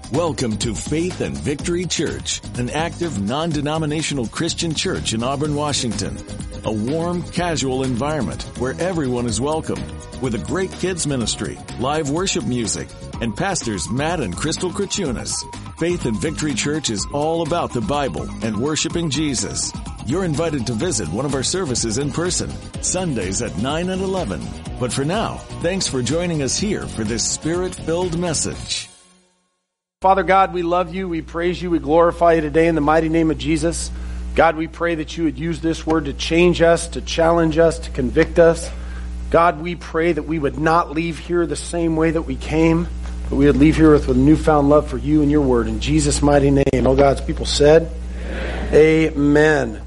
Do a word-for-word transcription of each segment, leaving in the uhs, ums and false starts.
Welcome to Faith and Victory Church, an active, non-denominational Christian church in Auburn, Washington. A warm, casual environment where everyone is welcomed, with a great kids ministry, live worship music, and pastors Matt and Crystal Krachunas. Faith and Victory Church is all about the Bible and worshiping Jesus. You're invited to visit one of our services in person, Sundays at nine and eleven. But for now, thanks for joining us here for this Spirit-filled message. Father God, we love you, we praise you, we glorify you today in the mighty name of Jesus. God, we pray that you would use this word to change us, to challenge us, to convict us. God, we pray that we would not leave here the same way that we came, but we would leave here with a newfound love for you and your word. In Jesus' mighty name, all God's people said, Amen. Amen.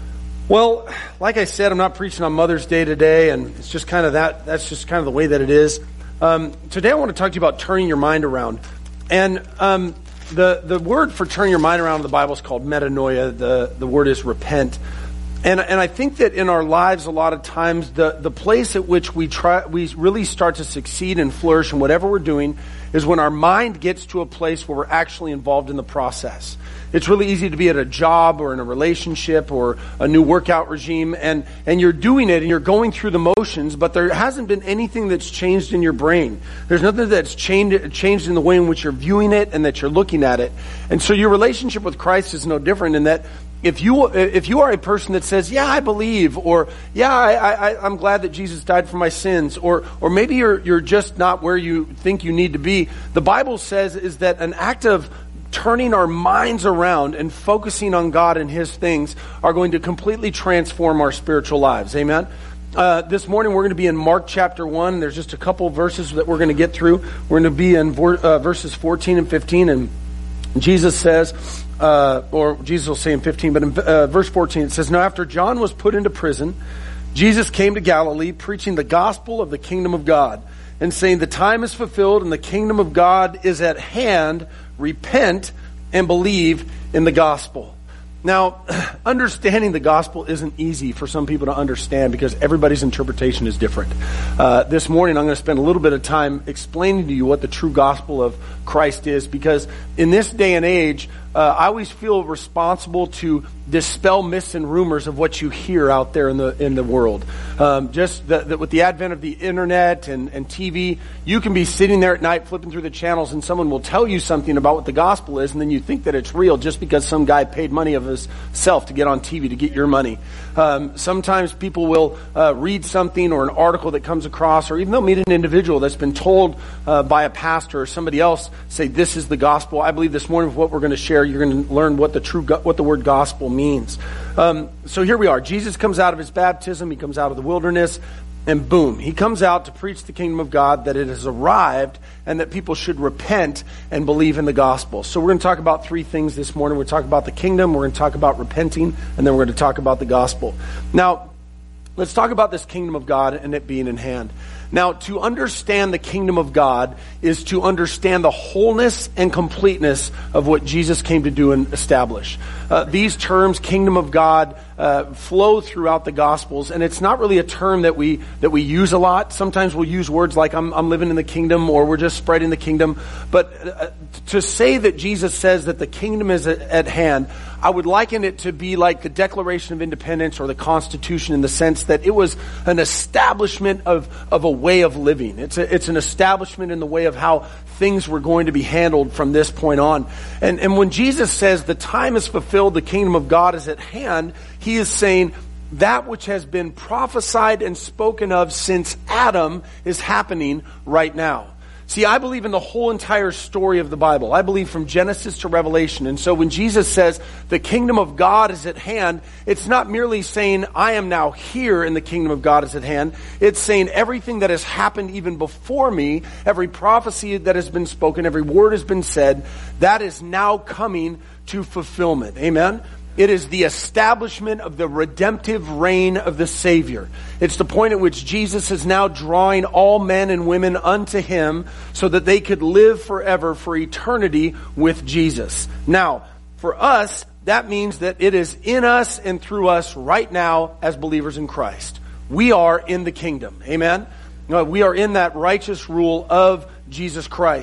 Well, like I said, I'm not preaching on Mother's Day today, and it's just kind of that, that's just kind of the way that it is. Um, today I want to talk to you about turning your mind around. And um, the the word for turning your mind around in the Bible is called metanoia. The the word is repent. And and I think that in our lives, a lot of times, the, the place at which we try we really start to succeed and flourish in whatever we're doing is when our mind gets to a place where we're actually involved in the process. It's really easy to be at a job or in a relationship or a new workout regime, and, and you're doing it and you're going through the motions, but there hasn't been anything that's changed in your brain. There's nothing that's changed, changed in the way in which you're viewing it and that you're looking at it. And so your relationship with Christ is no different in that if you if you are a person that says, yeah, I believe, or yeah, I, I, I'm glad that Jesus died for my sins, or or maybe you're you're just not where you think you need to be, the Bible says is that an act of turning our minds around and focusing on God and His things are going to completely transform our spiritual lives. Amen? Uh, this morning we're going to be in Mark chapter one. There's just a couple of verses that we're going to get through. We're going to be in uh, verses fourteen and fifteen, and Jesus says, uh, or Jesus will say in fifteen, but in uh, verse fourteen it says, "Now after John was put into prison, Jesus came to Galilee preaching the gospel of the kingdom of God and saying, the time is fulfilled and the kingdom of God is at hand. Repent and believe in the gospel." Now, understanding the gospel isn't easy for some people to understand because everybody's interpretation is different. Uh, this morning, I'm going to spend a little bit of time explaining to you what the true gospel of Christ is, because in this day and age, uh, I always feel responsible to dispel myths and rumors of what you hear out there in the in the world. Um, just that with the advent of the internet and, and T V, you can be sitting there at night flipping through the channels and someone will tell you something about what the gospel is, and then you think that it's real just because some guy paid money of himself to get on T V to get your money. Um, sometimes people will uh, read something or an article that comes across, or even they'll meet an individual that's been told uh, by a pastor or somebody else, say, this is the gospel. I believe this morning with what we're going to share, you're going to learn what the true go- what the word gospel means. Um, so here we are. Jesus comes out of his baptism. He comes out of the wilderness, and boom, he comes out to preach the kingdom of God, that it has arrived, and that people should repent and believe in the gospel. So we're going to talk about three things this morning. We're going to talk about the kingdom, we're going to talk about repenting, and then we're going to talk about the gospel. Now, let's talk about this kingdom of God and it being in hand. Now, to understand the kingdom of God is to understand the wholeness and completeness of what Jesus came to do and establish. Uh, these terms, kingdom of God, uh, flow throughout the Gospels, and it's not really a term that we that we use a lot. Sometimes we'll use words like I'm, I'm living in the kingdom, or we're just spreading the kingdom. But uh, to say that Jesus says that the kingdom is at, at hand, I would liken it to be like the Declaration of Independence or the Constitution, in the sense that it was an establishment of, of a way of living. It's a, it's an establishment in the way of how things were going to be handled from this point on. And, and when Jesus says the time is fulfilled, the kingdom of God is at hand, he is saying that which has been prophesied and spoken of since Adam is happening right now. See, I believe in the whole entire story of the Bible. I believe from Genesis to Revelation. And so when Jesus says the kingdom of God is at hand, it's not merely saying I am now here and the kingdom of God is at hand. It's saying everything that has happened even before me, every prophecy that has been spoken, every word has been said, that is now coming to fulfillment. Amen? It is the establishment of the redemptive reign of the Savior. It's the point at which Jesus is now drawing all men and women unto Him so that they could live forever for eternity with Jesus. Now, for us, that means that it is in us and through us right now as believers in Christ. We are in the kingdom. Amen? We are in that righteous rule of Jesus Christ.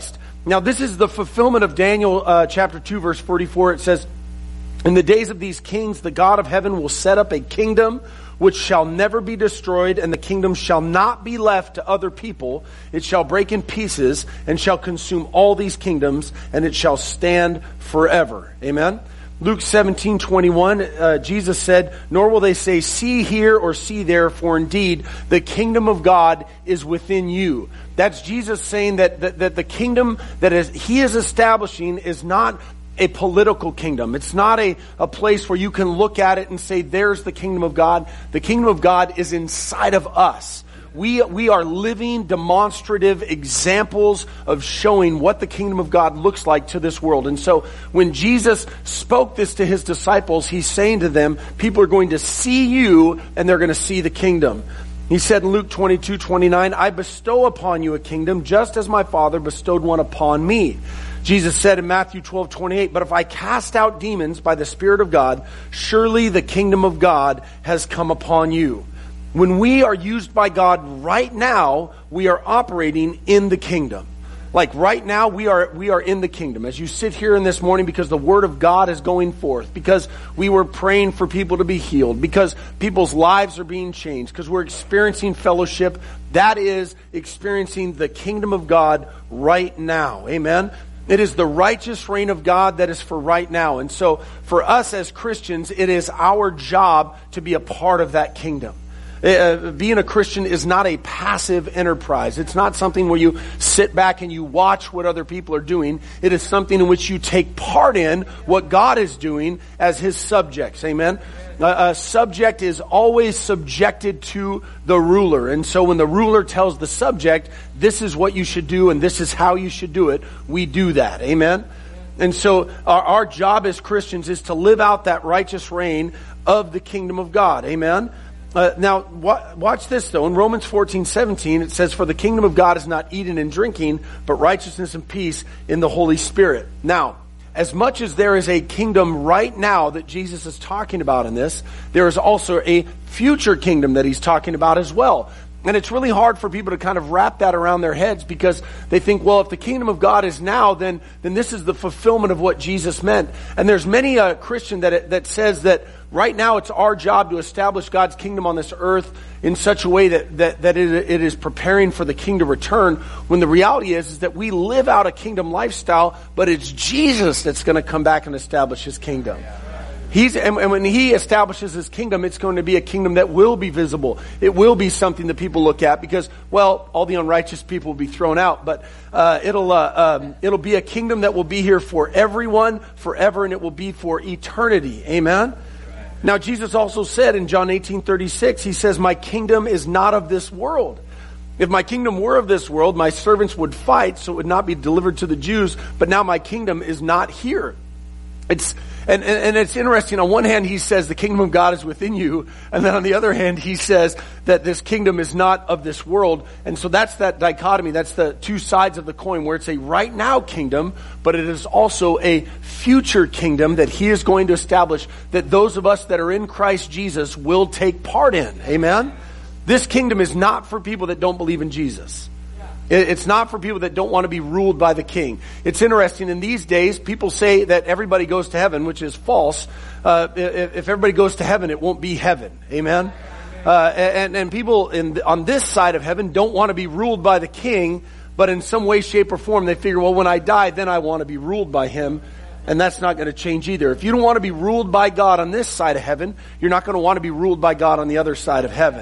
Now, this is the fulfillment of Daniel uh, chapter two, verse forty-four. It says, in the days of these kings, the God of heaven will set up a kingdom which shall never be destroyed, and the kingdom shall not be left to other people. It shall break in pieces and shall consume all these kingdoms, and it shall stand forever. Amen? Luke seventeen twenty-one, uh, Jesus said, nor will they say, see here or see there, for indeed the kingdom of God is within you. That's Jesus saying that, that, that the kingdom that is, he is establishing is not a political kingdom. It's not a, a place where you can look at it and say, there's the kingdom of God. The kingdom of God is inside of us. We, we are living demonstrative examples of showing what the kingdom of God looks like to this world. And so when Jesus spoke this to his disciples, he's saying to them, people are going to see you and they're going to see the kingdom. He said in Luke twenty-two twenty-nine, I bestow upon you a kingdom just as my Father bestowed one upon me. Jesus said in Matthew twelve twenty-eight, but if I cast out demons by the Spirit of God, surely the kingdom of God has come upon you. When we are used by God right now, we are operating in the kingdom. Like right now, we are we are in the kingdom. As you sit here in this morning, because the word of God is going forth, because we were praying for people to be healed, because people's lives are being changed, because we're experiencing fellowship, that is experiencing the kingdom of God right now. Amen? It is the righteous reign of God that is for right now. And so for us as Christians, it is our job to be a part of that kingdom. Uh, being a Christian is not a passive enterprise. It's not something where you sit back and you watch what other people are doing. It is something in which you take part in what God is doing as his subjects. Amen? A, a subject is always subjected to the ruler. And so when the ruler tells the subject, this is what you should do and this is how you should do it, we do that. Amen? And so our, our job as Christians is to live out that righteous reign of the kingdom of God. Amen? Uh, now, wa- watch this though. In Romans fourteen seventeen, it says, for the kingdom of God is not eating and drinking, but righteousness and peace in the Holy Spirit. Now, as much as there is a kingdom right now that Jesus is talking about in this, there is also a future kingdom that he's talking about as well. And it's really hard for people to kind of wrap that around their heads because they think, well, if the kingdom of God is now, then then this is the fulfillment of what Jesus meant. And there's many a Christian that that says that right now it's our job to establish God's kingdom on this earth in such a way that that, that it, it is preparing for the king to return, when the reality is, is that we live out a kingdom lifestyle, but it's Jesus that's going to come back and establish his kingdom. He's, and when he establishes his kingdom, it's going to be a kingdom that will be visible. It will be something that people look at because, well, all the unrighteous people will be thrown out. But uh, it'll uh, um, it'll be a kingdom that will be here for everyone, forever, and it will be for eternity. Amen? Right. Now, Jesus also said in John eighteen thirty-six, he says, my kingdom is not of this world. If my kingdom were of this world, my servants would fight, so it would not be delivered to the Jews. But now my kingdom is not here. It's and, and and it's interesting. On one hand, he says the kingdom of God is within you, and then on the other hand, he says that this kingdom is not of this world. And so that's that dichotomy. That's the two sides of the coin, where it's a right now kingdom, but it is also a future kingdom that he is going to establish, that those of us that are in Christ Jesus will take part in. Amen? This kingdom is not for people that don't believe in Jesus. It's not for people that don't want to be ruled by the king. It's interesting, in these days, people say that everybody goes to heaven, which is false. Uh, if, if everybody goes to heaven, it won't be heaven. Amen? Uh, and, and people in, on this side of heaven don't want to be ruled by the king, but in some way, shape, or form, they figure, well, when I die, then I want to be ruled by him. And that's not going to change either. If you don't want to be ruled by God on this side of heaven, you're not going to want to be ruled by God on the other side of heaven.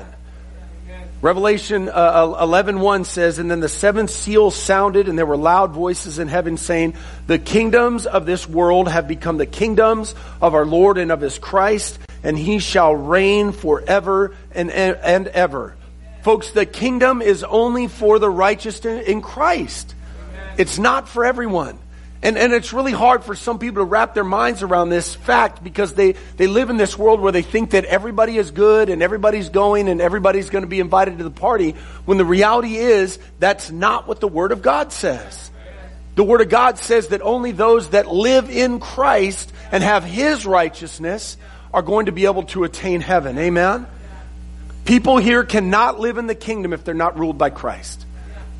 Revelation uh, eleven one says, and then the seventh seal sounded, and there were loud voices in heaven saying, the kingdoms of this world have become the kingdoms of our Lord and of his Christ, and he shall reign forever and, and ever. Folks, the kingdom is only for the righteous in Christ. It's not for everyone. And, and it's really hard for some people to wrap their minds around this fact, because they, they live in this world where they think that everybody is good and everybody's going and everybody's going to be invited to the party, when the reality is that's not what the Word of God says. The Word of God says that only those that live in Christ and have his righteousness are going to be able to attain heaven. Amen? People here cannot live in the kingdom if they're not ruled by Christ.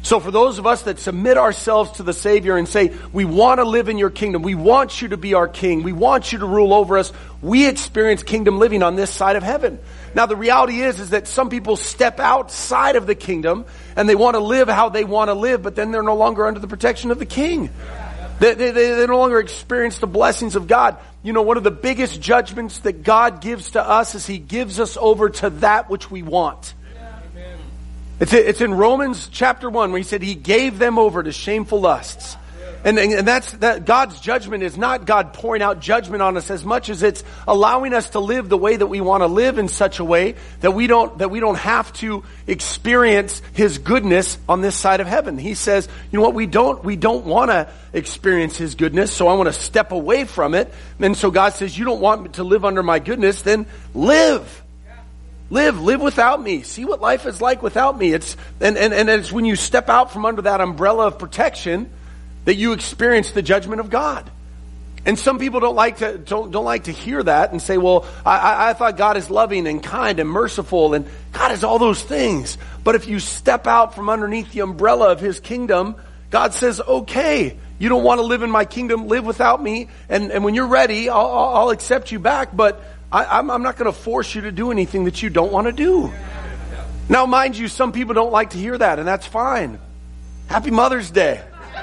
So for those of us that submit ourselves to the Savior and say, we want to live in your kingdom, we want you to be our king, we want you to rule over us, we experience kingdom living on this side of heaven. Now the reality is, is that some people step outside of the kingdom and they want to live how they want to live, but then they're no longer under the protection of the king. They, they, they no longer experience the blessings of God. You know, one of the biggest judgments that God gives to us is He gives us over to that which we want. It's, it's in Romans chapter one where He said He gave them over to shameful lusts. And, and that's, that God's judgment is not God pouring out judgment on us as much as it's allowing us to live the way that we want to live in such a way that we don't, that we don't have to experience His goodness on this side of heaven. He says, you know what, we don't, we don't want to experience His goodness, so I want to step away from it. And so God says, you don't want to live under my goodness, then live. Live, live without me. See what life is like without me. It's, and, and, and it's when you step out from under that umbrella of protection that you experience the judgment of God. And some people don't like to, don't, don't like to hear that and say, well, I, I thought God is loving and kind and merciful, and God is all those things. But if you step out from underneath the umbrella of His kingdom, God says, okay, you don't want to live in my kingdom, live without me. And, and when you're ready, I'll, I'll, I'll accept you back. But I, I'm, I'm not going to force you to do anything that you don't want to do. Now, mind you, some people don't like to hear that, and that's fine. Happy Mother's Day.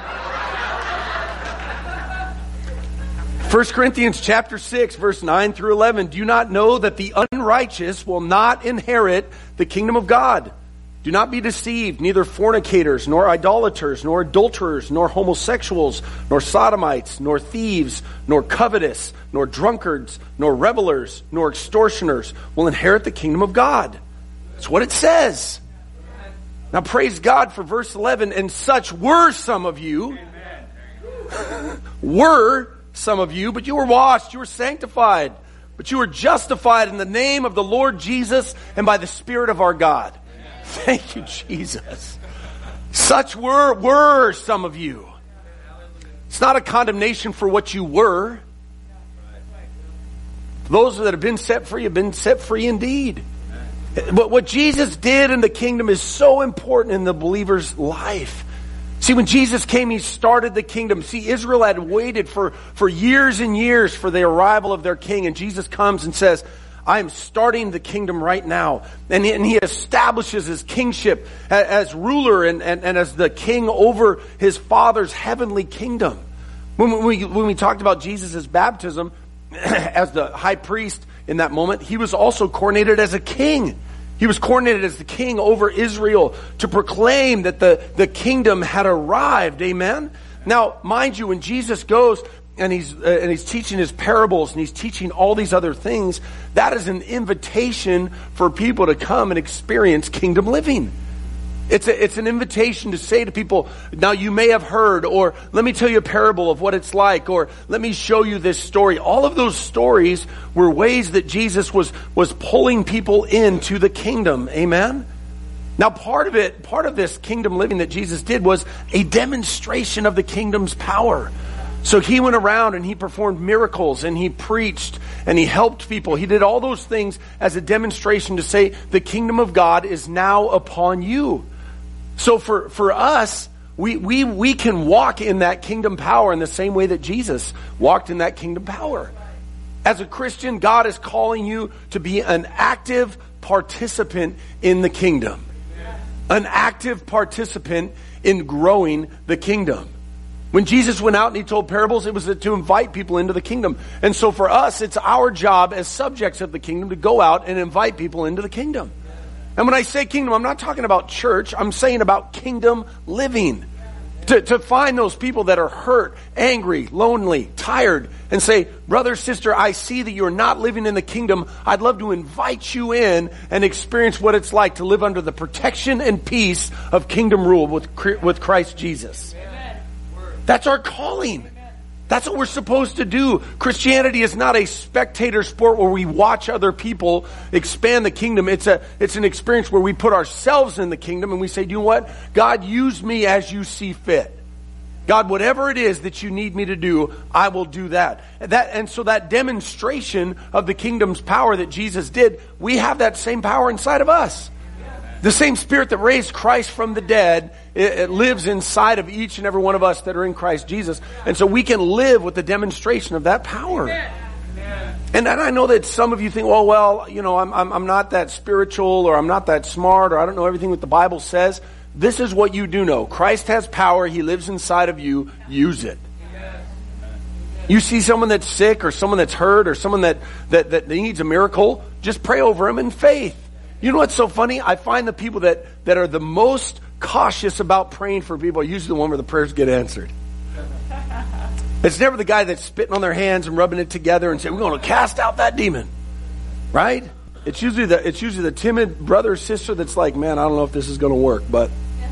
First Corinthians chapter six, verse nine through eleven. Do you not know that the unrighteous will not inherit the kingdom of God? Do not be deceived, neither fornicators, nor idolaters, nor adulterers, nor homosexuals, nor sodomites, nor thieves, nor covetous, nor drunkards, nor revelers, nor extortioners will inherit the kingdom of God. That's what it says. Now praise God for verse eleven. And such were some of you. Were some of you, but you were washed, you were sanctified, but you were justified in the name of the Lord Jesus and by the Spirit of our God. Thank you, Jesus. Such were, were some of you. It's not a condemnation for what you were. Those that have been set free have been set free indeed. But what Jesus did in the kingdom is so important in the believer's life. See, when Jesus came, He started the kingdom. See, Israel had waited for, for years and years for the arrival of their king. And Jesus comes and says, I am starting the kingdom right now. And he, and he establishes His kingship as, as ruler and, and, and as the king over His Father's heavenly kingdom. When we, when we talked about Jesus' baptism as the high priest in that moment, He was also coronated as a king. He was coronated as the king over Israel to proclaim that the, the kingdom had arrived. Amen? Now, mind you, when Jesus goes and he's uh, and he's teaching His parables and He's teaching all these other things, that is an invitation for people to come and experience kingdom living. It's a, it's an invitation to say to people, now you may have heard, or let me tell you a parable of what it's like, or let me show you this story. All of those stories were ways that Jesus was, was pulling people into the kingdom. Amen? Now part of it, part of this kingdom living that Jesus did was a demonstration of the kingdom's power. So He went around and He performed miracles and He preached and He helped people. He did all those things as a demonstration to say the kingdom of God is now upon you. So for, for us, we, we, we can walk in that kingdom power in the same way that Jesus walked in that kingdom power. As a Christian, God is calling you to be an active participant in the kingdom. An active participant in growing the kingdom. When Jesus went out and He told parables, it was to invite people into the kingdom. And so for us, it's our job as subjects of the kingdom to go out and invite people into the kingdom. And when I say kingdom, I'm not talking about church. I'm saying about kingdom living. To, to find those people that are hurt, angry, lonely, tired, and say, brother, sister, I see that you're not living in the kingdom. I'd love to invite you in and experience what it's like to live under the protection and peace of kingdom rule with, with Christ Jesus. That's our calling. That's what we're supposed to do. Christianity is not a spectator sport where we watch other people expand the kingdom. It's a, it's an experience where we put ourselves in the kingdom and we say, you know what? God, use me as you see fit. God, whatever it is that you need me to do, I will do that. That, and so that demonstration of the kingdom's power that Jesus did, we have that same power inside of us. The same Spirit that raised Christ from the dead it, it lives inside of each and every one of us that are in Christ Jesus. And so we can live with the demonstration of that power. And, and I know that some of you think, well, well, you know, I'm, I'm, I'm not that spiritual, or I'm not that smart, or I don't know everything that the Bible says. This is what you do know. Christ has power. He lives inside of you. Use it. You see someone that's sick, or someone that's hurt, or someone that, that, that needs a miracle, just pray over them in faith. You know what's so funny? I find the people that, that are the most cautious about praying for people are usually the one where the prayers get answered. It's never the guy that's spitting on their hands and rubbing it together and saying, we're going to cast out that demon. Right? It's usually the, it's usually the timid brother or sister that's like, man, I don't know if this is going to work, but...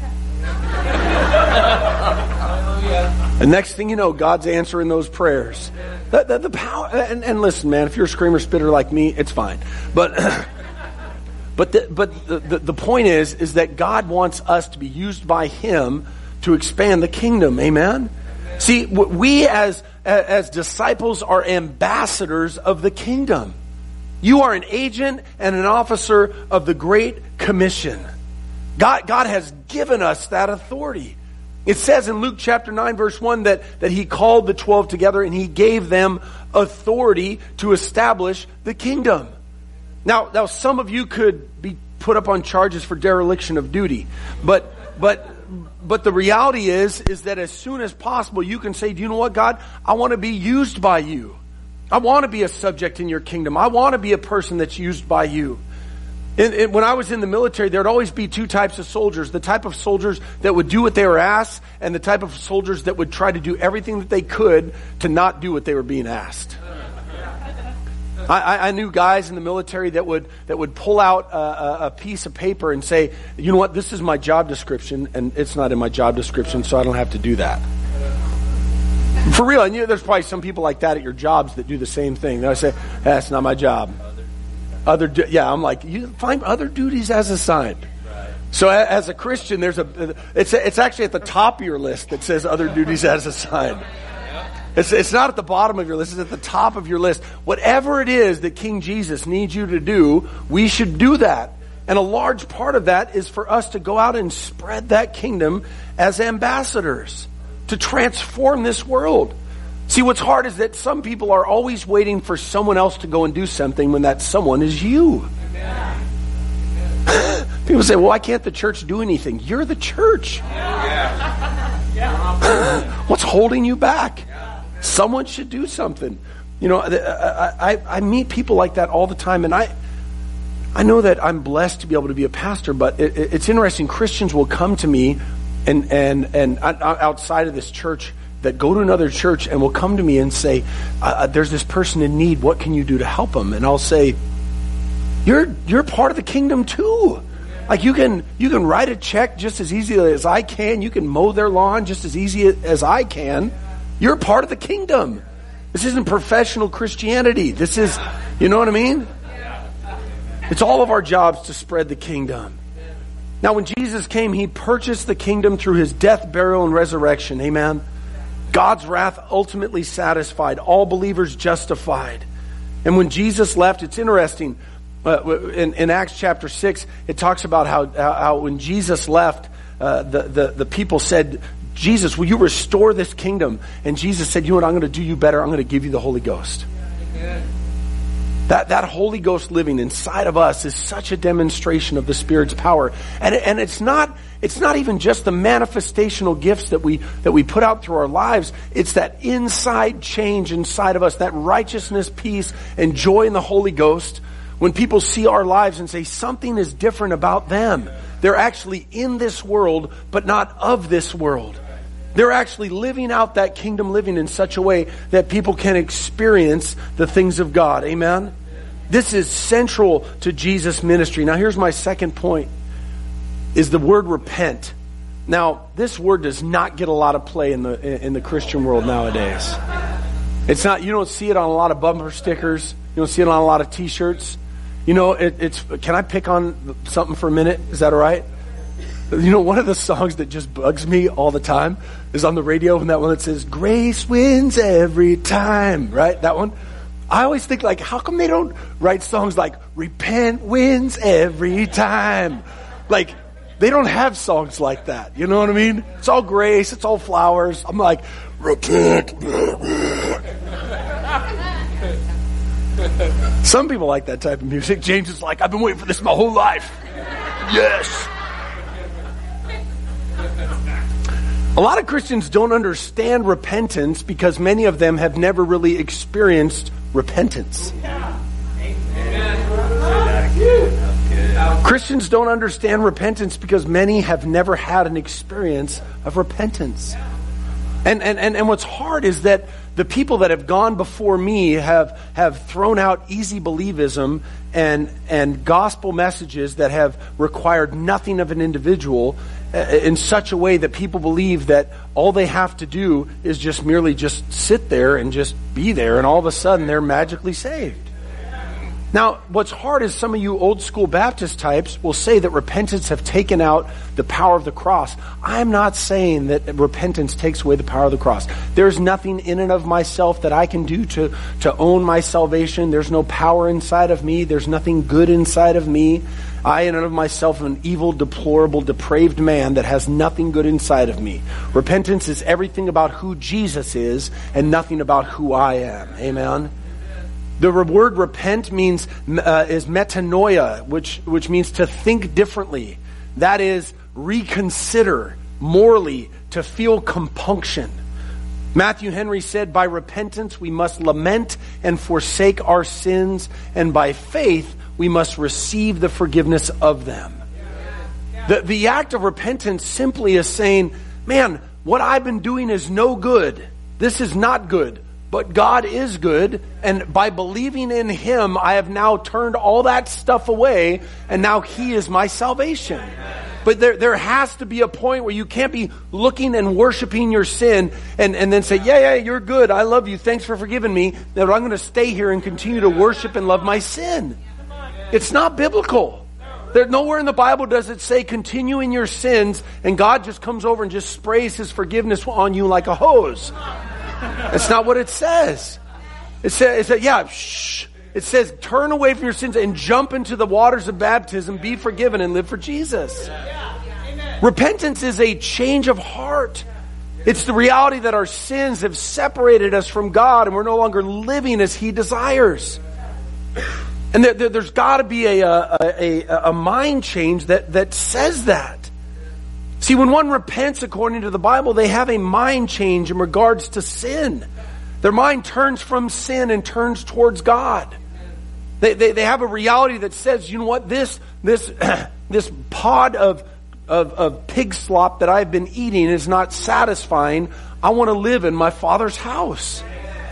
The next thing you know, God's answering those prayers. The, the, the power, and, and listen, man, if you're a screamer spitter like me, it's fine. But but the, but the, the, the point is, is that God wants us to be used by Him to expand the kingdom. Amen? See, we as as disciples are ambassadors of the kingdom. You are an agent and an officer of the Great Commission. God, God has given us that authority. It says in Luke chapter nine verse one that, that He called the twelve together and He gave them authority to establish the kingdom. Now, now some of you could be put up on charges for dereliction of duty. But but but the reality is, is that as soon as possible you can say, do you know what, God? I want to be used by You. I want to be a subject in Your kingdom. I want to be a person that's used by You. And, and when I was in the military, there'd always be two types of soldiers. The type of soldiers that would do what they were asked, and the type of soldiers that would try to do everything that they could to not do what they were being asked. I, I knew guys in the military that would that would pull out a, a piece of paper and say, you know what, this is my job description, and it's not in my job description, so I don't have to do that. For real, and you know, there's probably some people like that at your jobs that do the same thing. They say, that's not my job. Other, du- yeah, I'm like, you find other duties as assigned. So as a Christian, there's a, it's it's actually at the top of your list that says other duties as assigned. It's it's not at the bottom of your list, it's at the top of your list. Whatever it is that King Jesus needs you to do, we should do that. And a large part of that is for us to go out and spread that kingdom as ambassadors, to transform this world. See, what's hard is that some people are always waiting for someone else to go and do something when that someone is you. People say, well, why can't the church do anything? You're the church. What's holding you back? Someone should do something. You know, I, I, I meet people like that all the time, and I I know that I'm blessed to be able to be a pastor, but it, it's interesting. Christians will come to me and, and, and outside of this church that go to another church and will come to me and say, uh, there's this person in need. What can you do to help them? And I'll say, you're you're part of the kingdom too. Like you can you can write a check just as easily as I can. You can mow their lawn just as easy as I can. You're part of the kingdom. This isn't professional Christianity. This is, you know what I mean? It's all of our jobs to spread the kingdom. Now, when Jesus came, He purchased the kingdom through His death, burial, and resurrection. Amen. God's wrath ultimately satisfied. All believers justified. And when Jesus left, it's interesting. Uh, in, in Acts chapter six, it talks about how, how, how when Jesus left, uh, the, the, the people said, Jesus, will you restore this kingdom? And Jesus said, you know what, I'm going to do you better. I'm going to give you the Holy Ghost. Amen. That, that Holy Ghost living inside of us is such a demonstration of the Spirit's power. And, and it's not, it's not even just the manifestational gifts that we, that we put out through our lives. It's that inside change inside of us, that righteousness, peace, and joy in the Holy Ghost. When people see our lives and say something is different about them, they're actually in this world, but not of this world. They're actually living out that kingdom living in such a way that people can experience the things of God. Amen? This is central to Jesus' ministry. Now here's my second point, is the word repent. Now, this word does not get a lot of play in the in the Christian world nowadays. It's not, you don't see it on a lot of bumper stickers. You don't see it on a lot of t-shirts. You know, it, it's, can I pick on something for a minute? Is that all right? You know, one of the songs that just bugs me all the time is on the radio, and that one that says, grace wins every time, right? That one. I always think, like, how come they don't write songs like, repent wins every time? Like, They don't have songs like that. You know what I mean? It's all grace. It's all flowers. I'm like, repent. Some people like that type of music. James is like, I've been waiting for this my whole life. Yes. A lot of Christians don't understand repentance because many of them have never really experienced repentance. Christians don't understand repentance because many have never had an experience of repentance. And, and, and, and what's hard is that the people that have gone before me have, have thrown out easy believism and, and gospel messages that have required nothing of an individual in such a way that people believe that all they have to do is just merely just sit there and just be there, and all of a sudden they're magically saved. Now, what's hard is some of you old school Baptist types will say that repentance have taken out the power of the cross. I'm not saying that repentance takes away the power of the cross. There's nothing in and of myself that I can do to, to own my salvation. There's no power inside of me. There's nothing good inside of me. I in and of myself am an evil, deplorable, depraved man that has nothing good inside of me. Repentance is everything about who Jesus is and nothing about who I am. Amen? The word repent means uh, is metanoia, which which means to think differently. That is, reconsider morally, to feel compunction. Matthew Henry said, by repentance we must lament and forsake our sins, and by faith we must receive the forgiveness of them. The, the act of repentance simply is saying, man, what I've been doing is no good. This is not good. But God is good, and by believing in Him, I have now turned all that stuff away, and now He is my salvation. But there, there has to be a point where you can't be looking and worshiping your sin and, and then say, yeah, yeah, you're good. I love you. Thanks for forgiving me. That I'm going to stay here and continue to worship and love my sin. It's not biblical. There, nowhere in the Bible does it say continue in your sins and God just comes over and just sprays His forgiveness on you like a hose. That's not what it says. It says, it says, yeah, shh. It says, turn away from your sins and jump into the waters of baptism, be forgiven, and live for Jesus. Repentance is a change of heart. It's the reality that our sins have separated us from God and we're no longer living as He desires. And there, there, there's got to be a, a, a, a mind change that, that says that. See, when one repents according to the Bible, they have a mind change in regards to sin. Their mind turns from sin and turns towards God. They, they, they have a reality that says, you know what, this this this pod of, of, of pig slop that I've been eating is not satisfying. I want to live in my Father's house.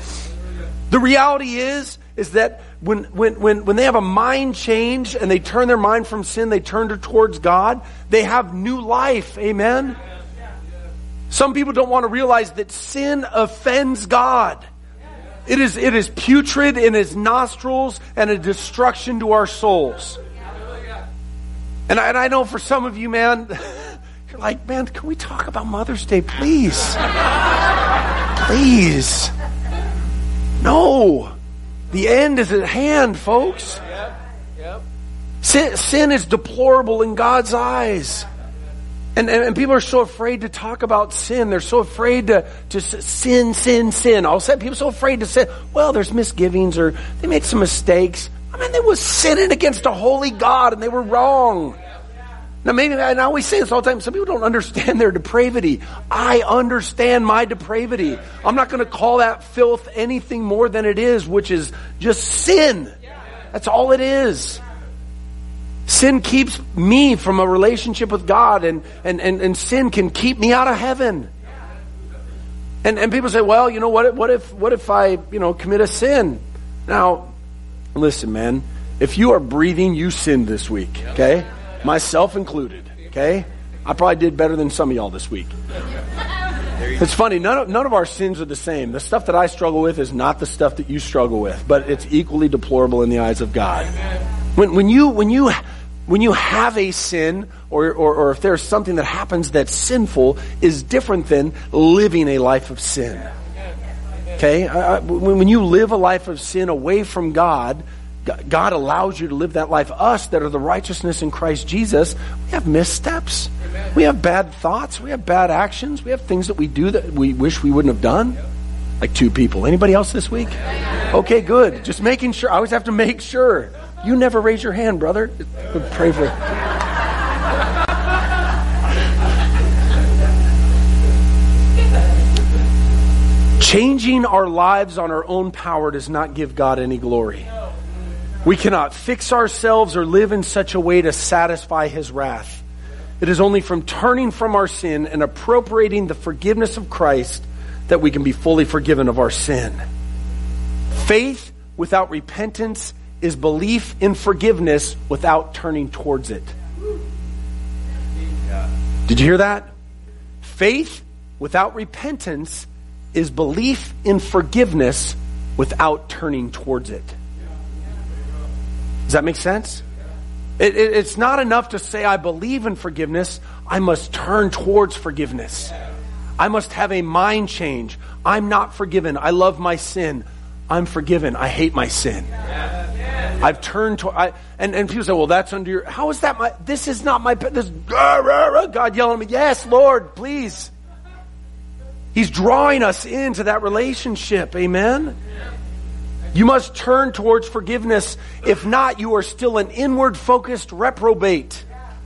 The reality is, is that when, when, when, when they have a mind change and they turn their mind from sin, they turn towards God, they have new life. Amen? Some people don't want to realize that sin offends God. It is, it is putrid in His nostrils and a destruction to our souls. And I, and I know for some of you, man, you're like, man, can we talk about Mother's Day, please? Please. No. The end is at hand, folks. Yep. Yep. Sin, sin is deplorable in God's eyes. And, and, and people are so afraid to talk about sin. They're so afraid to, to sin, sin, sin. All of a sudden, people are so afraid to say, well, there's misgivings or they made some mistakes. I mean, they were sinning against a holy God and they were wrong. Now, maybe, and I always say this all the time, some people don't understand their depravity. I understand my depravity. I'm not going to call that filth anything more than it is, which is just sin. That's all it is. Sin keeps me from a relationship with God, and, and, and, and sin can keep me out of heaven. And and people say, well, you know, what if, what if, what if I, you know, commit a sin? Now, listen, man, if you are breathing, you sinned this week, okay? Myself included, okay? I probably did better than some of y'all this week. It's funny, none of, none of our sins are the same. The stuff that I struggle with is not the stuff that you struggle with, but it's equally deplorable in the eyes of God. When when you when you when you have a sin, or, or, or if there's something that happens that's sinful, is different than living a life of sin. Okay? I, I, when, when you live a life of sin away from God, God allows you to live that life. Us that are the righteousness in Christ Jesus, we have missteps. Amen. We have bad thoughts. We have bad actions. We have things that we do that we wish we wouldn't have done. Yep. Like two people. Anybody else this week? Okay, good. Just making sure. I always have to make sure. You never raise your hand, brother. Pray for it. Changing our lives on our own power does not give God any glory. We cannot fix ourselves or live in such a way to satisfy His wrath. It is only from turning from our sin and appropriating the forgiveness of Christ that we can be fully forgiven of our sin. Faith without repentance is belief in forgiveness without turning towards it. Did you hear that? Faith without repentance is belief in forgiveness without turning towards it. Does that make sense? It, it, it's not enough to say I believe in forgiveness. I must turn towards forgiveness. I must have a mind change. I'm not forgiven. I love my sin. I'm forgiven. I hate my sin. I've turned to, I, and, and people say, well, that's under your, how is that my, this is not my, this, God yelling at me. Yes, Lord, please. He's drawing us into that relationship. Amen. You must turn towards forgiveness. If not, you are still an inward-focused reprobate.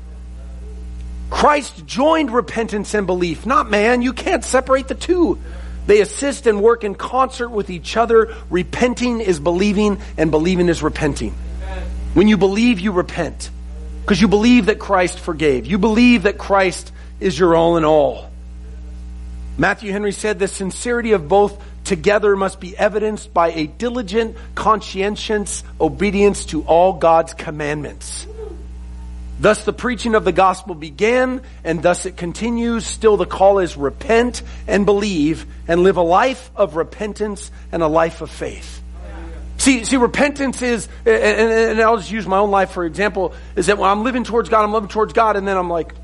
Christ joined repentance and belief, not man. You can't separate the two. They assist and work in concert with each other. Repenting is believing, and believing is repenting. When you believe, you repent. Because you believe that Christ forgave. You believe that Christ is your all in all. Matthew Henry said, the sincerity of both together must be evidenced by a diligent, conscientious obedience to all God's commandments. Thus the preaching of the gospel began, and thus it continues. Still the call is repent and believe, and live a life of repentance and a life of faith. See, see, repentance is, and, and I'll just use my own life for example, is that when I'm living towards God, I'm living towards God, and then I'm like,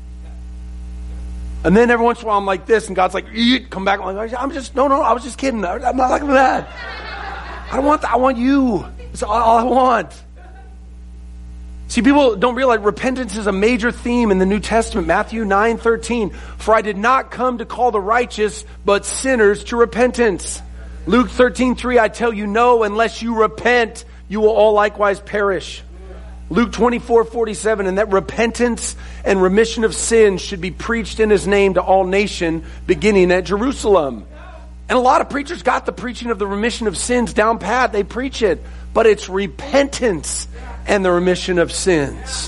and then every once in a while I'm like this, and God's like, come back. I'm, like, I'm just, no, no, I was just kidding. I'm not like that. I don't want that. I want you. That's all, all I want. See, people don't realize repentance is a major theme in the New Testament. Matthew nine thirteen. For I did not come to call the righteous, but sinners to repentance. Luke thirteen three. I tell you, no, unless you repent, you will all likewise perish. Luke twenty-four forty-seven, and that repentance and remission of sins should be preached in His name to all nation, beginning at Jerusalem. And a lot of preachers got the preaching of the remission of sins down pat. They preach it. But it's repentance and the remission of sins.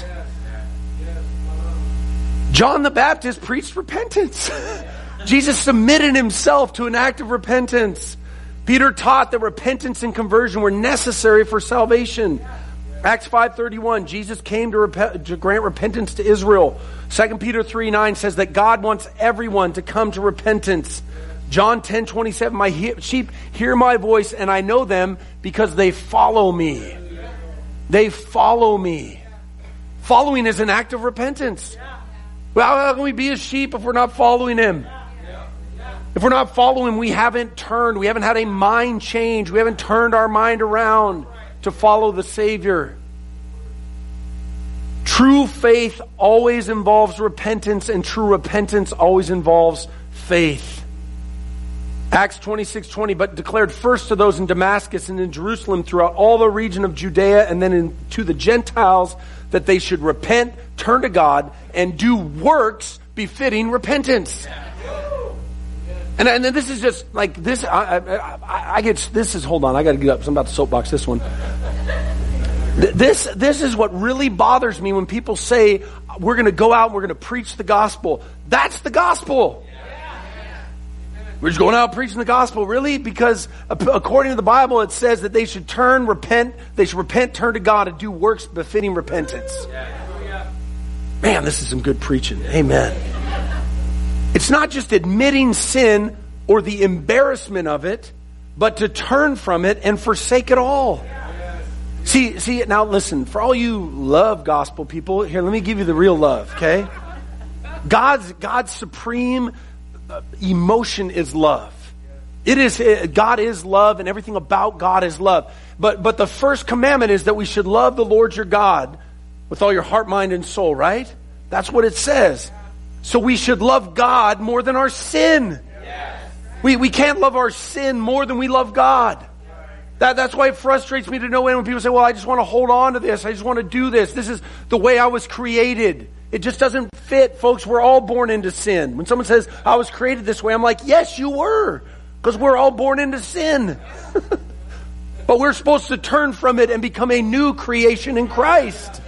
John the Baptist preached repentance. Jesus submitted Himself to an act of repentance. Peter taught that repentance and conversion were necessary for salvation. Acts five thirty-one, Jesus came to, rep- to grant repentance to Israel. Second Peter three nine says that God wants everyone to come to repentance. John ten twenty-seven, my he- sheep hear my voice, and I know them because they follow me. They follow me. Following is an act of repentance. Well, how can we be His sheep if we're not following Him? If we're not following, we haven't turned. We haven't had a mind change. We haven't turned our mind around to follow the Savior. True faith always involves repentance, and true repentance always involves faith. Acts twenty-six twenty, but declared first to those in Damascus and in Jerusalem throughout all the region of Judea, and then in, to the Gentiles, that they should repent, turn to God, and do works befitting repentance. And, and this is just like this. I, I, I get this is. Hold on, I got to get up. So I'm about to soapbox this one. This this is what really bothers me when people say we're going to go out and we're going to preach the gospel. That's the gospel. We're just going out preaching the gospel, really? Because according to the Bible, it says that they should turn, repent, they should repent, turn to God, and do works befitting repentance. Man, this is some good preaching. Amen. It's not just admitting sin or the embarrassment of it, but to turn from it and forsake it all. See, see, now listen, for all you love gospel people, here, let me give you the real love, okay? God's, God's supreme emotion is love. It is, God is love, and everything about God is love. But, but the first commandment is that we should love the Lord your God with all your heart, mind, and soul, right? That's what it says. So we should love God more than our sin. We, we can't love our sin more than we love God. That, that's why it frustrates me to no end when people say, well, I just want to hold on to this. I just want to do this. This is the way I was created. It just doesn't fit, folks. We're all born into sin. When someone says, I was created this way, I'm like, yes, you were. Because we're all born into sin. But we're supposed to turn from it and become a new creation in Christ.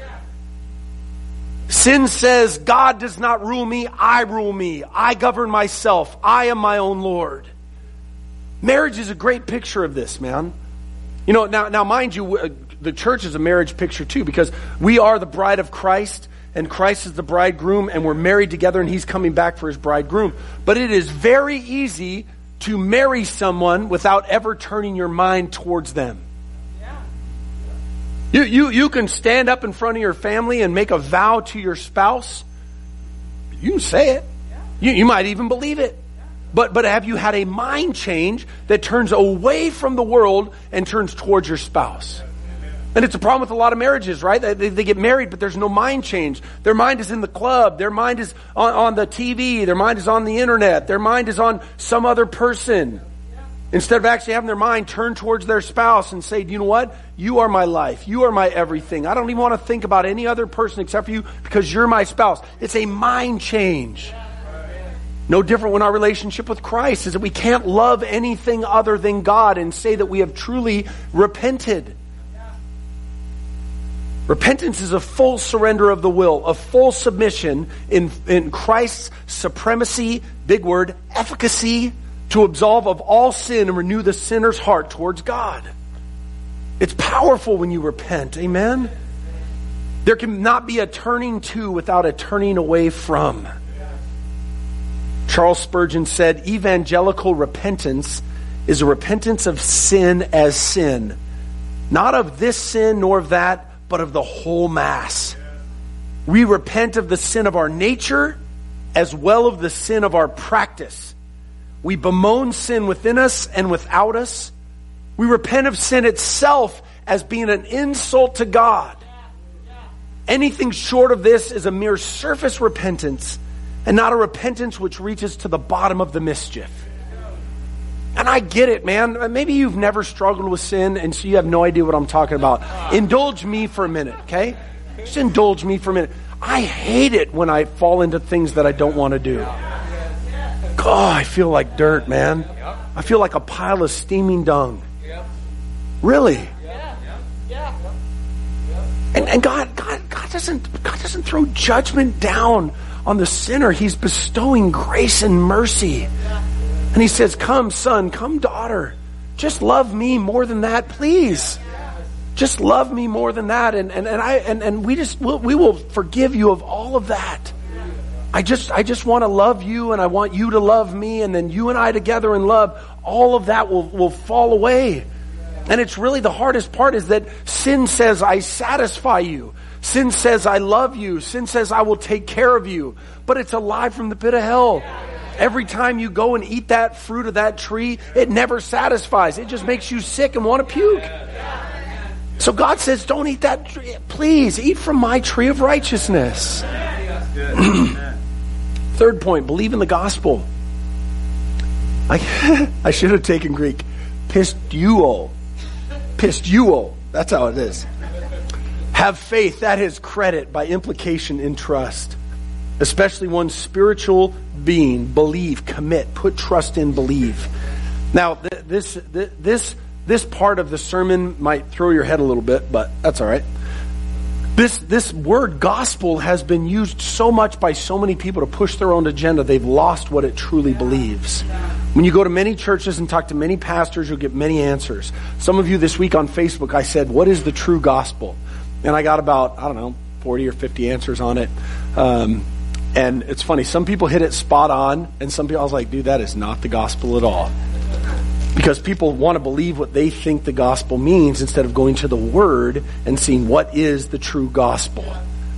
Sin says, God does not rule me, I rule me. I govern myself. I am my own Lord. Marriage is a great picture of this, man. You know, now, now mind you, the church is a marriage picture too, because we are the bride of Christ, and Christ is the bridegroom, and we're married together, and He's coming back for His bridegroom. But it is very easy to marry someone without ever turning your mind towards them. Yeah. You, you, you can stand up in front of your family and make a vow to your spouse. You can say it. Yeah. You, you might even believe it. Yeah. But, but have you had a mind change that turns away from the world and turns towards your spouse? And it's a problem with a lot of marriages, right? They, they get married, but there's no mind change. Their mind is in the club. Their mind is on, on the T V. Their mind is on the internet. Their mind is on some other person. Instead of actually having their mind turn towards their spouse and say, you know what? You are my life. You are my everything. I don't even want to think about any other person except for you because you're my spouse. It's a mind change. No different when our relationship with Christ is that we can't love anything other than God and say that we have truly repented. Repentance is a full surrender of the will, a full submission in, in Christ's supremacy, big word, efficacy, to absolve of all sin and renew the sinner's heart towards God. It's powerful when you repent, amen? There can not be a turning to without a turning away from. Charles Spurgeon said, evangelical repentance is a repentance of sin as sin, not of this sin nor of that, but of the whole mass. We repent of the sin of our nature as well as the sin of our practice. We bemoan sin within us and without us. We repent of sin itself as being an insult to God. Anything short of this is a mere surface repentance and not a repentance which reaches to the bottom of the mischief. And I get it, man. Maybe you've never struggled with sin, and so you have no idea what I'm talking about. Indulge me for a minute, okay? Just indulge me for a minute. I hate it when I fall into things that I don't want to do. God, I feel like dirt, man. I feel like a pile of steaming dung. Really? And, and God, God, God doesn't, God doesn't throw judgment down on the sinner. He's bestowing grace and mercy. And He says, come son, come daughter, just love me more than that, please. Just love me more than that. And, and, and I, and, and we just, we'll, we will forgive you of all of that. I just, I just want to love you, and I want you to love me. And then you and I together in love, all of that will, will fall away. And it's really the hardest part is that sin says, I satisfy you. Sin says, I love you. Sin says, I will take care of you. But it's a lie from the pit of hell. Every time you go and eat that fruit of that tree, it never satisfies. It just makes you sick and want to puke. So God says, don't eat that tree. Please, eat from my tree of righteousness. Third point, believe in the gospel. I, I should have taken Greek. Pistuo. Pistuo. That's how it is. Have faith. That is credit, by implication in trust. Especially one's spiritual being. Believe, commit, put trust in, believe. Now, th- this, th- this, this part of the sermon might throw your head a little bit, but that's all right. This, this word gospel has been used so much by so many people to push their own agenda, they've lost what it truly believes. When you go to many churches and talk to many pastors, you'll get many answers. Some of you this week on Facebook, I said, what is the true gospel? And I got about, I don't know, forty or fifty answers on it. Um, And it's funny, some people hit it spot on, and some people, I was like, dude, that is not the gospel at all. Because people want to believe what they think the gospel means instead of going to the Word and seeing what is the true gospel.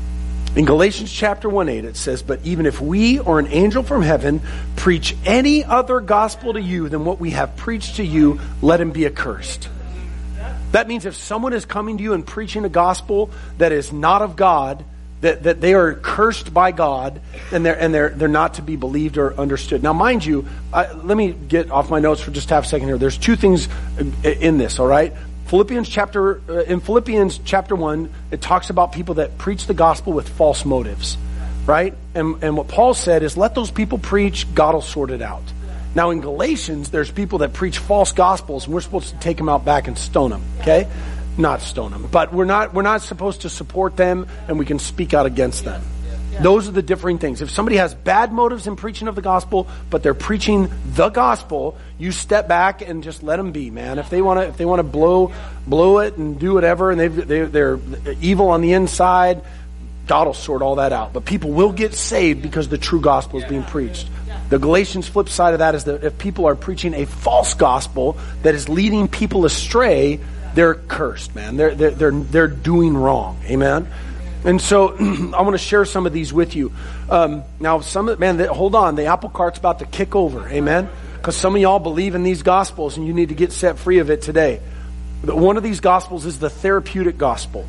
In Galatians chapter one eight, it says, but even if we or an angel from heaven preach any other gospel to you than what we have preached to you, let him be accursed. That means if someone is coming to you and preaching a gospel that is not of God, that, that they are cursed by God, and they're and they're they're not to be believed or understood. Now, mind you, I, let me get off my notes for just half a second here. There's two things in this, all right? Philippians chapter uh, in Philippians chapter one, it talks about people that preach the gospel with false motives, right? And and what Paul said is, let those people preach, God will sort it out. Now in Galatians, there's people that preach false gospels, and we're supposed to take them out back and stone them, okay? Not stone them, but we're not we're not supposed to support them, and we can speak out against them. Those are the differing things. If somebody has bad motives in preaching of the gospel, but they're preaching the gospel, you step back and just let them be, man. If they want to, if they want to blow, blow it and do whatever, and they've, they, they're evil on the inside, God will sort all that out. But people will get saved because the true gospel is being preached. The Galatians flip side of that is that if people are preaching a false gospel that is leading people astray, they're cursed, man. They're they're they're, they're doing wrong. Amen. And so I want to share some of these with you. Um, now, some of man, the, hold on, the apple cart's about to kick over, amen? Because some of y'all believe in these gospels, and you need to get set free of it today. But one of these gospels is the therapeutic gospel.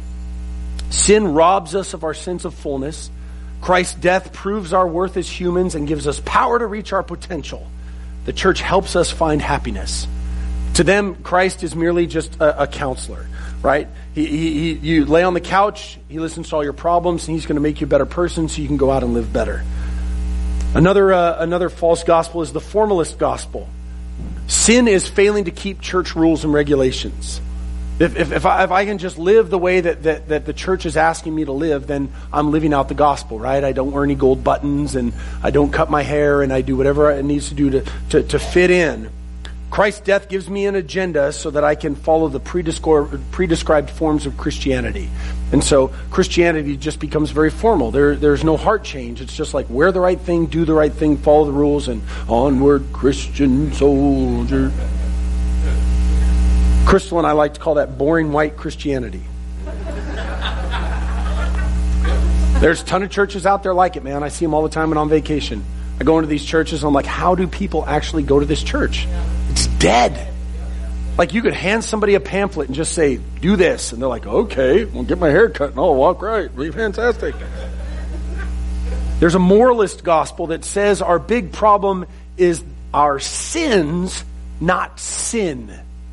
Sin robs us of our sense of fullness. Christ's death proves our worth as humans and gives us power to reach our potential. The church helps us find happiness. To them, Christ is merely just a, a counselor, right? He, he, he, you lay on the couch, he listens to all your problems, and he's going to make you a better person so you can go out and live better. Another, uh, another false gospel is the formalist gospel. Sin is failing to keep church rules and regulations. If, if, if, I, if I can just live the way that, that, that the church is asking me to live, then I'm living out the gospel, right? I don't wear any gold buttons, and I don't cut my hair, and I do whatever it needs to do to, to, to fit in. Christ's death gives me an agenda so that I can follow the pre-described forms of Christianity. And so Christianity just becomes very formal. There, there's no heart change. It's just like wear the right thing, do the right thing, follow the rules, and onward, Christian soldier. Crystal and I like to call that boring white Christianity. There's a ton of churches out there like it, man. I see them all the time when I'm on vacation. I go into these churches and I'm like, how do people actually go to this church? It's dead. Like you could hand somebody a pamphlet and just say, do this. And they're like, okay, we'll get my hair cut and I'll walk right. It'll be fantastic. There's a moralist gospel that says our big problem is our sins, not sin.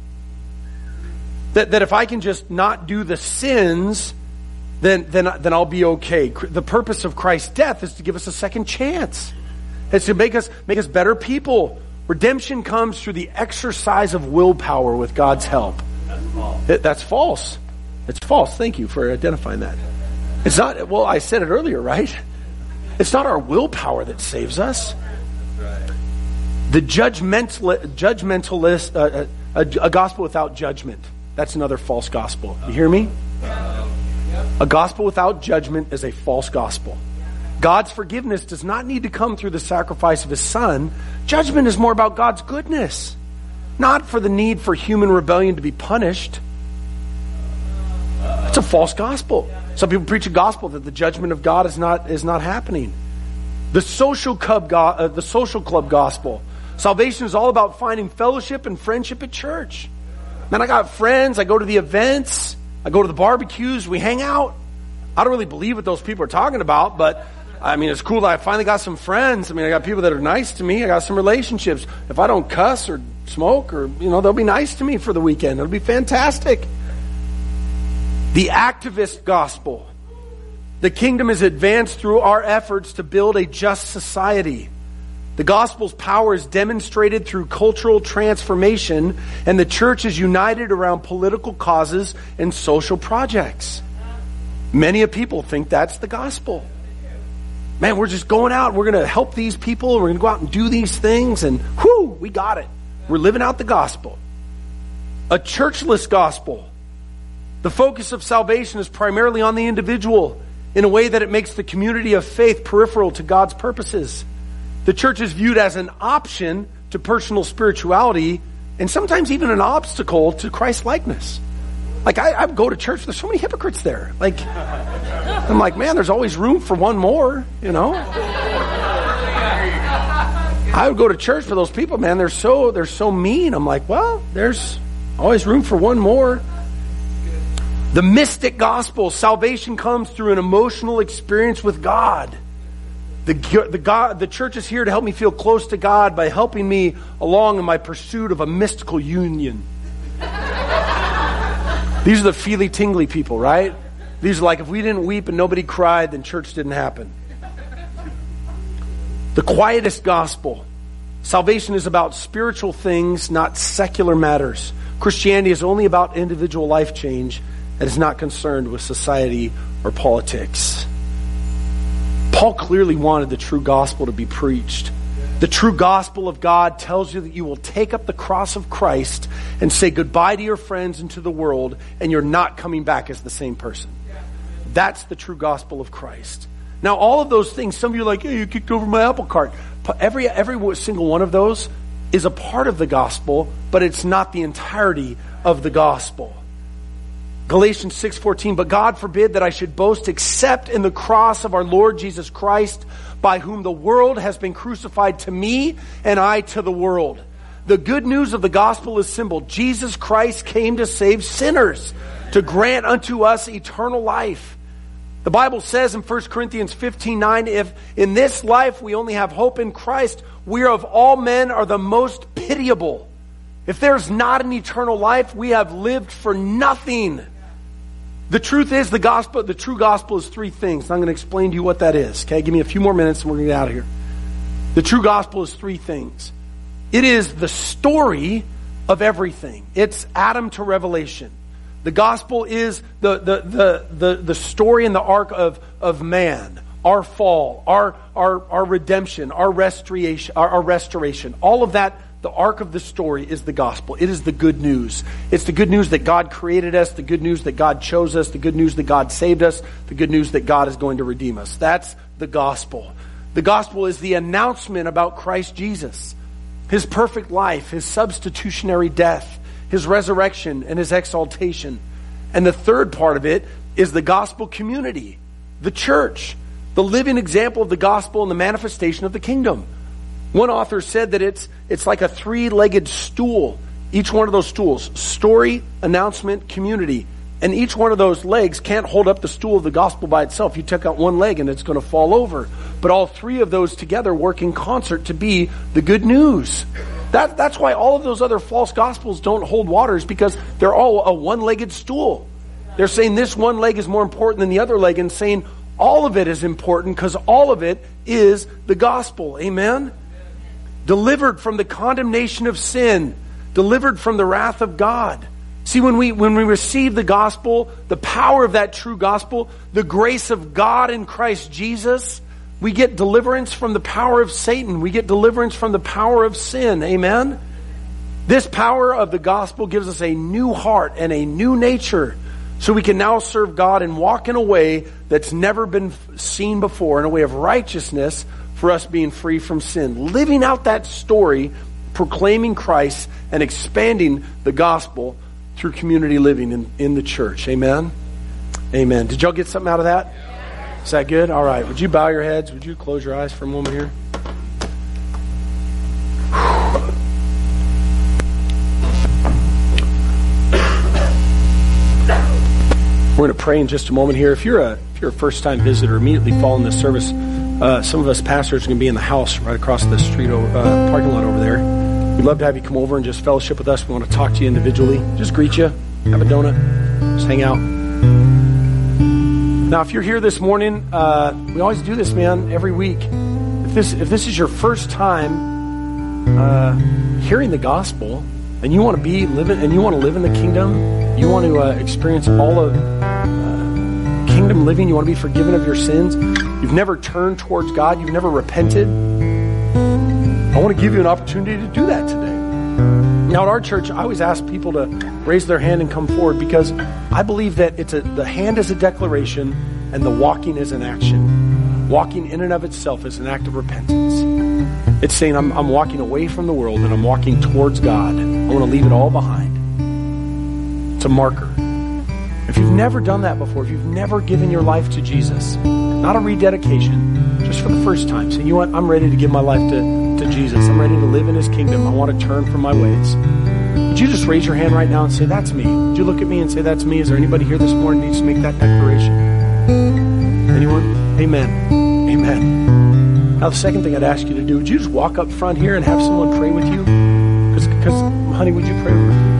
That, that if I can just not do the sins, then, then, then I'll be okay. The purpose of Christ's death is to give us a second chance. It's to make us, make us better people. Redemption comes through the exercise of willpower with God's help. That's false. It, that's false. It's false. Thank you for identifying that. It's not, well, I said it earlier, right? It's not our willpower that saves us. The judgmental, judgmentalist, uh, a, a gospel without judgment. That's another false gospel. You hear me? A gospel without judgment is a false gospel. God's forgiveness does not need to come through the sacrifice of his son. Judgment is more about God's goodness, not for the need for human rebellion to be punished. It's a false gospel. Some people preach a gospel that the judgment of God is not is not happening. The social club, go, uh, the social club gospel. Salvation is all about finding fellowship and friendship at church. Man, I got friends. I go to the events. I go to the barbecues. We hang out. I don't really believe what those people are talking about, but I mean, it's cool that I finally got some friends. I mean, I got people that are nice to me. I got some relationships. If I don't cuss or smoke or, you know, they'll be nice to me for the weekend. It'll be fantastic. The activist gospel. The kingdom is advanced through our efforts to build a just society. The gospel's power is demonstrated through cultural transformation, and the church is united around political causes and social projects. Many of people think that's the gospel. Man, we're just going out, we're going to help these people, we're going to go out and do these things, and whoo, we got it. We're living out the gospel. A churchless gospel. The focus of salvation is primarily on the individual in a way that it makes the community of faith peripheral to God's purposes. The church is viewed as an option to personal spirituality and sometimes even an obstacle to Christ likeness. Like I, I go to church, there's so many hypocrites there. Like, I'm like, man, there's always room for one more, you know. I would go to church for those people, man. They're so they're so mean. I'm like, well, there's always room for one more. The mystic gospel, salvation comes through an emotional experience with God. The, the, God, the church is here to help me feel close to God by helping me along in my pursuit of a mystical union. These are the feely-tingly people, right? These are like, if we didn't weep and nobody cried, then church didn't happen. The quietest gospel. Salvation is about spiritual things, not secular matters. Christianity is only about individual life change and is not concerned with society or politics. Paul clearly wanted the true gospel to be preached. The true gospel of God tells you that you will take up the cross of Christ and say goodbye to your friends and to the world, and you're not coming back as the same person. That's the true gospel of Christ. Now, all of those things, some of you are like, hey, you kicked over my apple cart. Every, every single one of those is a part of the gospel, but it's not the entirety of the gospel. Galatians six fourteen, but God forbid that I should boast except in the cross of our Lord Jesus Christ, by whom the world has been crucified to me and I to the world. The good news of the gospel is simple. Jesus Christ came to save sinners, to grant unto us eternal life. The Bible says in First Corinthians fifteen nine, if in this life we only have hope in Christ, we are of all men are the most pitiable. If there's not an eternal life, we have lived for nothing. The truth is, the gospel, the true gospel is three things. And I'm going to explain to you what that is. Okay, give me a few more minutes and we're going to get out of here. The true gospel is three things. It is the story of everything. It's Adam to Revelation. The gospel is the the the the, the story and the arc of, of man, our fall, our our our redemption, our restoration, our, our restoration. All of that. The arc of the story is the gospel. It is the good news. It's the good news that God created us, the good news that God chose us, the good news that God saved us, the good news that God is going to redeem us. That's the gospel. The gospel is the announcement about Christ Jesus, His perfect life, His substitutionary death, His resurrection, and His exaltation. And the third part of it is the gospel community, the church, the living example of the gospel and the manifestation of the kingdom. One author said that it's it's like a three-legged stool. Each one of those stools, story, announcement, community. And each one of those legs can't hold up the stool of the gospel by itself. You take out one leg and it's going to fall over. But all three of those together work in concert to be the good news. That, that's why all of those other false gospels don't hold water, is because they're all a one-legged stool. They're saying this one leg is more important than the other leg, and saying all of it is important because all of it is the gospel. Amen? Delivered from the condemnation of sin, delivered from the wrath of God. See, when we when we receive the gospel, the power of that true gospel, the grace of God in Christ Jesus, we get deliverance from the power of Satan. We get deliverance from the power of sin. Amen? This power of the gospel gives us a new heart and a new nature, so we can now serve God and walk in a way that's never been seen before, in a way of righteousness, for us being free from sin. Living out that story, proclaiming Christ and expanding the gospel through community living in, in the church. Amen? Amen. Did y'all get something out of that? Is that good? All right. Would you bow your heads? Would you close your eyes for a moment here? We're going to pray in just a moment here. If you're a if you're a first-time visitor, immediately following this service, Uh, some of us pastors are going to be in the house right across the street, uh, parking lot over there. We'd love to have you come over and just fellowship with us. We want to talk to you individually. Just greet you, have a donut, just hang out. Now, if you're here this morning, uh, we always do this, man, every week. If this if this is your first time uh, hearing the gospel, and you want to be living, and you want to live in the kingdom, you want to uh, experience all of uh, kingdom living, you want to be forgiven of your sins. You've never turned towards God. You've never repented. I want to give you an opportunity to do that today. Now, at our church, I always ask people to raise their hand and come forward, because I believe that it's a, the hand is a declaration and the walking is an action. Walking in and of itself is an act of repentance. It's saying I'm, I'm walking away from the world and I'm walking towards God. I want to leave it all behind. It's a marker. If you've never done that before, if you've never given your life to Jesus, not a rededication, just for the first time, say, you know what, I'm ready to give my life to, to Jesus. I'm ready to live in his kingdom. I want to turn from my ways. Would you just raise your hand right now and say, that's me? Would you look at me and say, that's me? Is there anybody here this morning who needs to make that declaration? Anyone? Amen. Amen. Now, the second thing I'd ask you to do, would you just walk up front here and have someone pray with you? Because, honey, would you pray with me?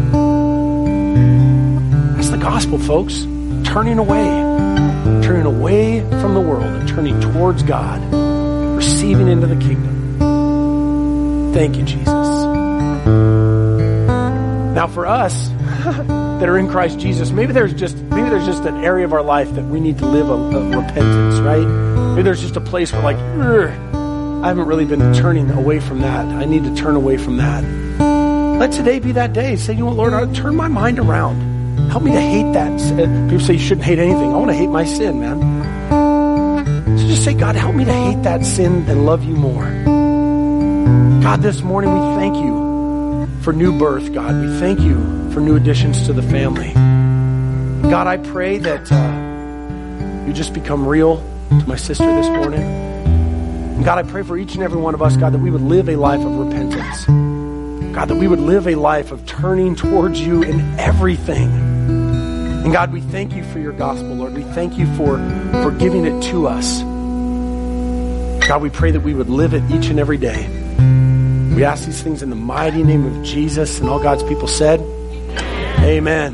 That's the gospel, folks. Turning away. Turning away from the world and turning towards God. Receiving into the kingdom. Thank you, Jesus. Now, for us that are in Christ Jesus, maybe there's just maybe there's just an area of our life that we need to live a, a repentance, right? Maybe there's just a place where, like, I haven't really been turning away from that. I need to turn away from that. Let today be that day. Say, you know what, Lord, I'll turn my mind around. Help me to hate that. People say you shouldn't hate anything. I want to hate my sin, man. So just say, God, help me to hate that sin and love you more. God, this morning we thank you for new birth, God. We thank you for new additions to the family. God, I pray that uh, you just become real to my sister this morning. And God, I pray for each and every one of us, God, that we would live a life of repentance. God, that we would live a life of turning towards you in everything. And God, we thank you for your gospel, Lord. We thank you for, for giving it to us. God, we pray that we would live it each and every day. We ask these things in the mighty name of Jesus, and all God's people said, amen.